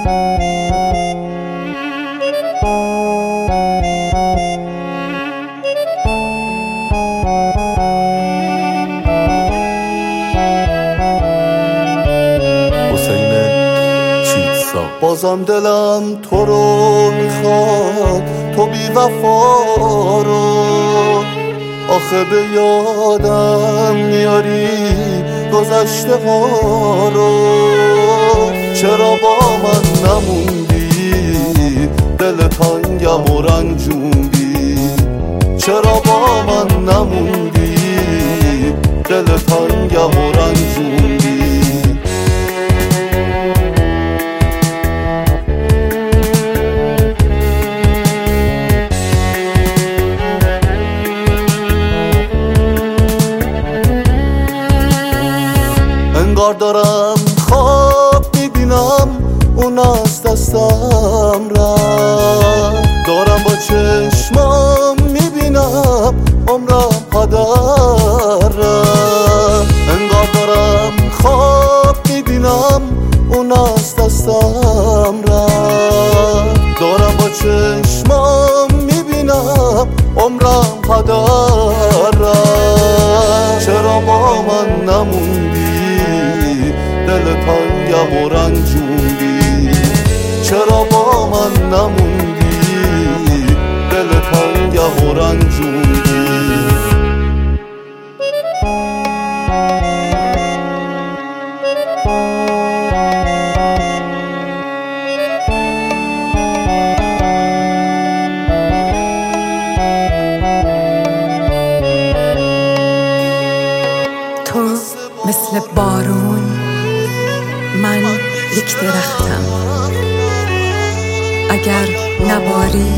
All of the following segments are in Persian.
بازم دلم تو رو میخواد، تو بی وفا رو. آخه به یادم میاری گذشته ها رو. چرا با من نموندی، دل تنگم و رنجوندی. چرا با من نموندی، دل تنگم و رنجوندی. انگار دارم خواب میبینم اون از دستم رفت. دارم با چشمام میبینم عمرم هدر رفت. انگار دارم خواب میبینم اون از دستم رفت. دارم با چشمام میبینم عمرم هدر رفت. چرا با من نموندی، دل تنگم و رنجوندی. چرا با من نموندی، دل تنگم و رنجوندی. تو مثل بارون، من یک درختم. اگر نباری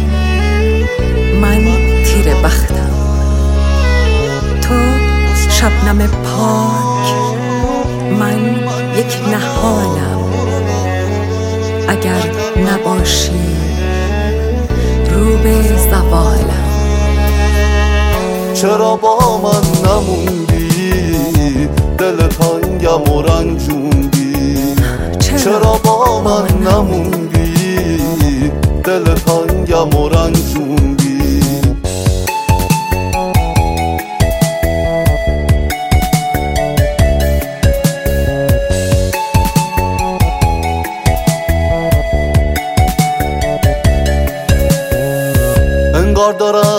من تیر بختم. تو شبنم پاک، من یک نهالم. اگر نباشی رو به زوالم. چرا با من نموندی، دل تنگم و رنجوندی. چرا با من نموندی، دل تنگم و رنجوندی. انگار دارم